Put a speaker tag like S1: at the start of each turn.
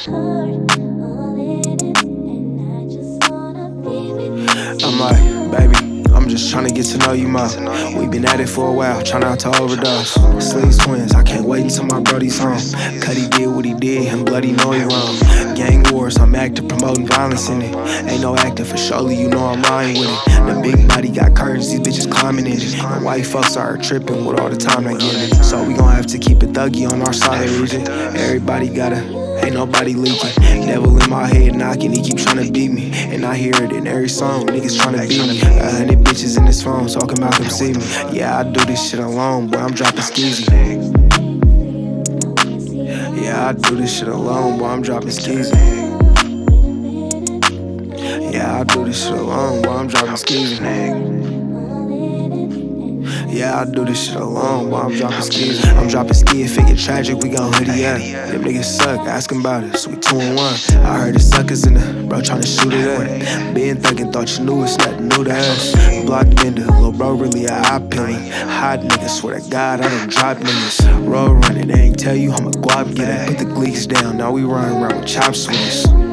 S1: I'm like, baby, I'm just tryna get to know you more. We been at it for a while, try not to overdose. Sleeves twins, I can't wait until my brody's home. Cuddy did what he did, and bloody know he wrong. Gang wars, I'm active, promoting violence in it. Ain't no acting for surely, you know I'm lying with it. The big body got curtains, these bitches climbing in it. The white folks are tripping with all the time they getting. So we gon' have to keep it thuggy on our side of the region. Everybody ain't nobody leaking. Devil in my head knocking, he keep tryna beat me. And I hear it in every song, niggas tryna beat me. 100 bitches in this phone talking about come see me. Yeah, I do this shit alone, boy, I'm dropping skeezy. Yeah, I do this shit alone, boy, I'm dropping skeezy. Yeah, I do this shit alone, boy, I'm dropping skeezy. Yeah, I do this shit alone, boy, I'm dropping skis. I'm dropping ski, if it get tragic, we gon' hoodie up. Them niggas suck, ask 'em about it, so we 2-1. I heard the suckers in the bro tryna shoot it up. Been thuggin', thought you knew it's nothing new to us. Block bender, lil' bro really a eye pillar. Hot niggas, swear to God, I done drop niggas. Road running, they ain't tell you I'm a guap getter. Put the gleeks down, now we run around with chop swings.